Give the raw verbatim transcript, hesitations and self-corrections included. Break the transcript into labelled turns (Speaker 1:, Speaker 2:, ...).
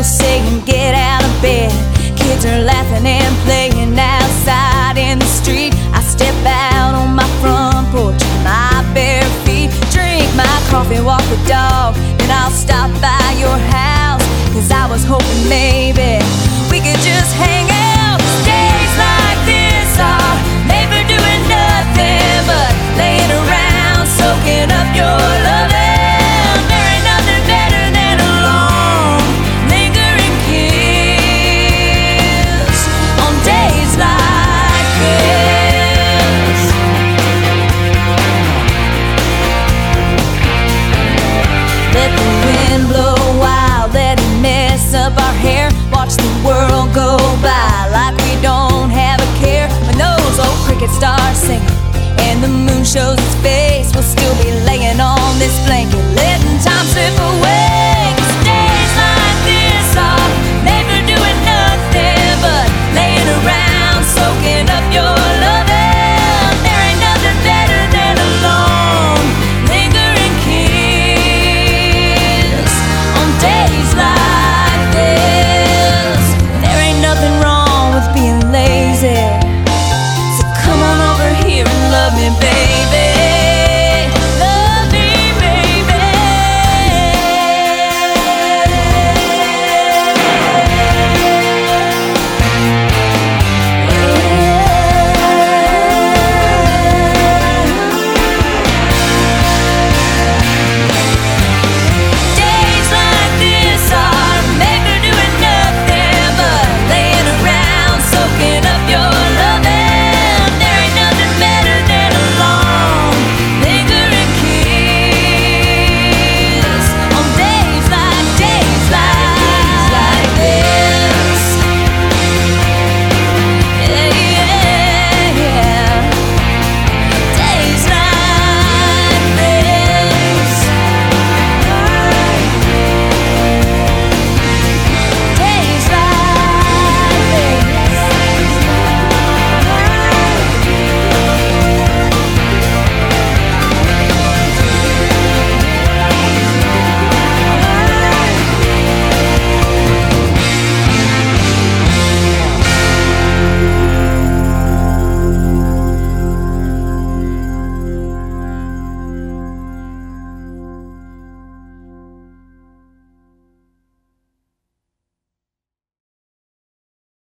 Speaker 1: saying get out of bed. Kids are laughing and playing outside in the street. I step out on my front porch with my bare feet, drink my coffee, walk the dog, then I'll stop by your house. Cause I was hoping maybe we could just hang out. Days like this are made for doing nothing but laying around, soaking up your loving. There ain't nothing better than a long, lingering kiss on days like this. Let the wind blow wild, let it mess up our hair. Watch the world go by like we don't have a care. When those old crickets start singing and the moon shows its face, we'll still be laying on this blanket, letting time slip away.